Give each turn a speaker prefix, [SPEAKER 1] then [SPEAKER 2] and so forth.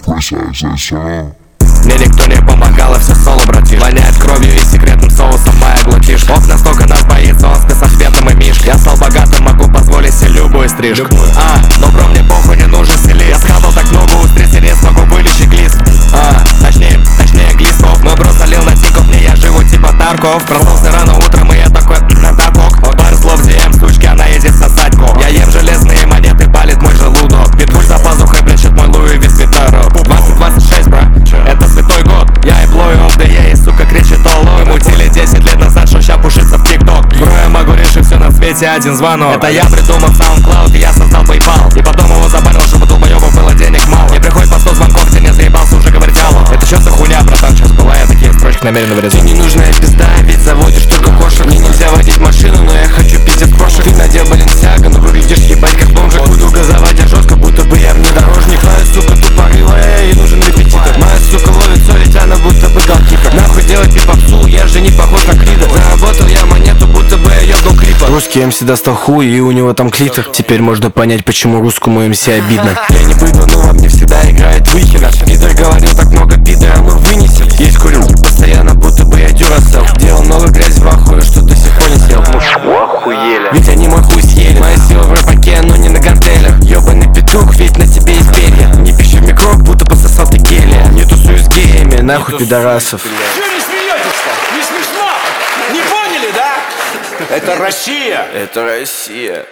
[SPEAKER 1] Мне никто не помогал, и все соло, братиш. Воняет кровью и секретным соусом моя глотишь. Бог настолько нас боится, он спецответом и мишка. Я стал богатым, могу позволить себе любую стрижку. Но бро, мне похуй, не нужен стилист. Я схавал так много устриц, и не смогу вылечить глист. Точнее глистов. Но бро залил на тиков, мне я живу типа Тарков. Проснулся рано утром, и я такой на тапок. Пару слов DM, сучки, она едет сосать кок. Я ем железные монеты, палит мой желудок. Питбуль за пазухой прячет мой Луи Виссвитеро. 2026, бро, это святой год. Я и плою ОВДЕ, и сука кричит олой. Мутили 10 лет назад, что ща пушится в ТикТок. Бро, я могу решить все на свете, один звонок. Это я придумал SoundCloud, и я создал PayPal. И потом его забарил, чтобы долбоёбов было денег мало. Мне приходит по 100 звонков, ты не заебался уже говорить алло. Это что за хуйня, братан, сейчас была я такие строчки намеренно вырезал.
[SPEAKER 2] Ты ненужная пизда, ведь заводишь только кошек. Мне нельзя водить машину, но я хочу пить от крошек. Ты надел Баленсиаго, но выглядишь ебать как бомжик. Буду газовать, я жестко, будто бы я внедорожник. Моя сука тупорылая, ей нужен репетитор. Моя сука ловит все, ведь она будто бы голкипер. Нахуй делать мне попсу, я же не похож на Крида. Заработал я монету, будто бы я ебнул клипа.
[SPEAKER 3] Русский МС достал хуй, и у него там клитор. Теперь можно понять, почему русскому МС обидно.
[SPEAKER 2] Я не быдло, но во мне всегда играет выкина. Пидор говорил так много пидора, мы вынесем. Есть курю постоянно, будто бы я дюрасел. Делал много грязи в ахуе, что до сих пор не сел.
[SPEAKER 3] Охуели.
[SPEAKER 2] Ведь они мой хуй съели. Моя сила в рэпаке, но не на гантелях. Ёбаный петух, ведь на тебе есть перья. Не пиши в микро, будто пососал ты гелия. Не тусуй с геями,
[SPEAKER 3] Нахуй пидорасов.
[SPEAKER 4] Чё не смеетесь-то? Не смешно? Не поняли, да? Это Россия!
[SPEAKER 2] Это Россия.